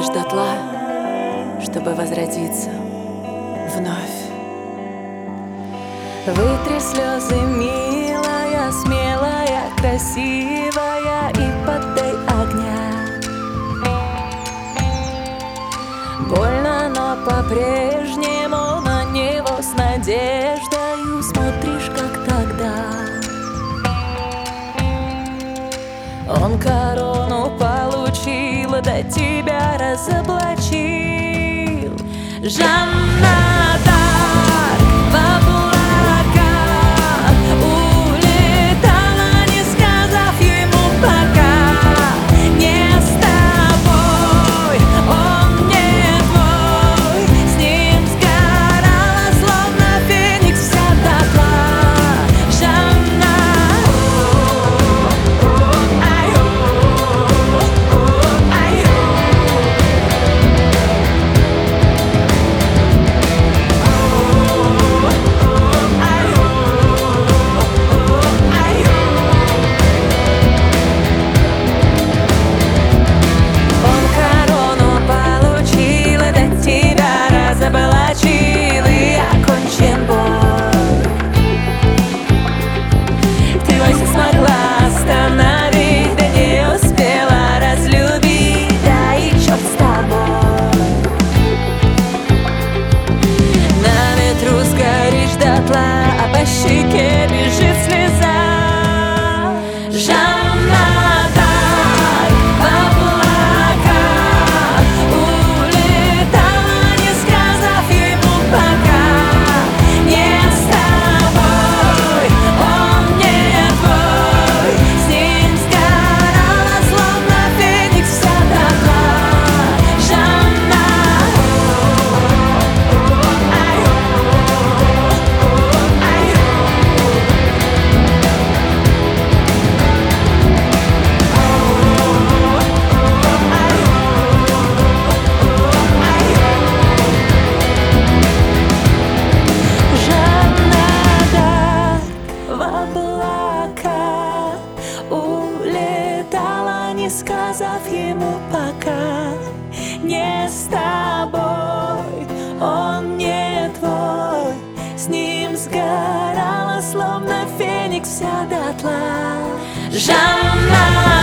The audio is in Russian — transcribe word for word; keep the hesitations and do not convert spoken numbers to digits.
лишь дотла, чтобы возродиться вновь. Вытри слезы, милая, смелая, красивая, и поддай огня. Больно, но по-прежнему на него с надеждою смотришь, как тогда. Он корону получил, да тебя разоблачил. Жанна д'Арк в облака улетала, не сказав ему пока. Не с тобой, он не твой, с ним сгорала, словно феникс, вся дотла. Жанна, ай-о, ай-о. Заблачил, и окончен бой. Ты вовсе смогла остановить, да не успела разлюбить, да и черт с тобой. На ветру сгоришь дотла, а по щеке бежит слеза. Жанна д'Арк в облака улетала, не сказав ему пока. Не с тобой, он не твой, с ним сгорала, словно феникс, вся дотла. Жанна, ай-о, ай-о. Жанна д'Арк в облака улетала, не сказав ему пока. Не с тобой, он не твой, с ним сгорала, словно феникс, вся дотла. Жанна